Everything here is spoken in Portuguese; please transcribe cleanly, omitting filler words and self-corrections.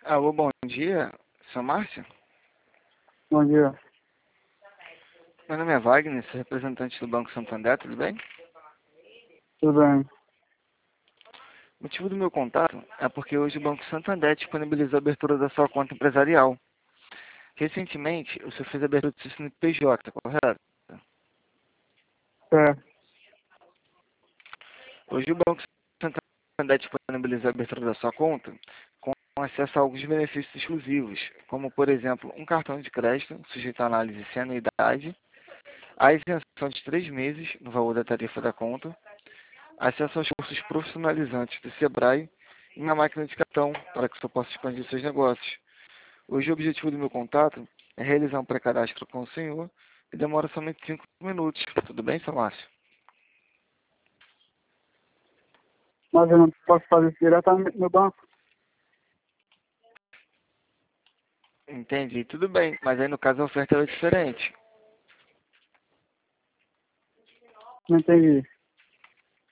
Alô, bom dia. Sou Márcio? Bom dia, Meu nome é Wagner, sou representante do Banco Santander, tudo bem? tudo bem? O motivo do meu contato é porque hoje o Banco Santander disponibilizou a abertura da sua conta empresarial. Recentemente, o senhor fez a abertura do seu CNPJ, correto? É, Hoje o Banco Santander disponibilizou a abertura da sua conta com acesso a alguns benefícios exclusivos, como, por exemplo, um cartão de crédito sujeito à análise sem anuidade, a isenção de 3 meses no valor da tarifa da conta, acesso aos cursos profissionalizantes do Sebrae e uma máquina de cartão para que o senhor possa expandir seus negócios. Hoje o objetivo do meu contato é realizar um pré-cadastro com o senhor e demora somente 5 minutos. Tudo bem, seu Márcio? mas eu não posso fazer isso diretamente no banco? Entendi, tudo bem, mas aí no caso a oferta é diferente. Não entendi.